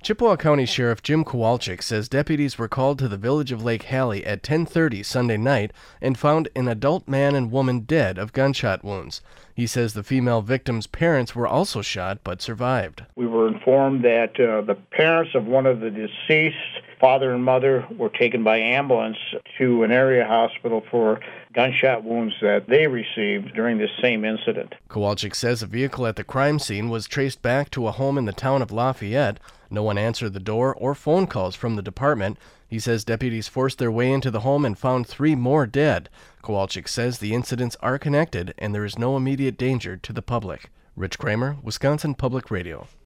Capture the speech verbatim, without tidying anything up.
Chippewa County Sheriff Jim Kowalczyk says deputies were called to the village of Lake Hallie at ten thirty Sunday night and found an adult man and woman dead of gunshot wounds. He says the female victim's parents were also shot but survived. We were informed that uh, the parents of one of the deceased, father and mother, were taken by ambulance to an area hospital for gunshot wounds that they received during this same incident. Kowalczyk says a vehicle at the crime scene was traced back to a home in the town of Lafayette. No one answered the door or phone calls from the department. He says deputies forced their way into the home and found three more dead. Kowalczyk says the incidents are connected and there is no immediate danger to the public. Rich Kramer, Wisconsin Public Radio.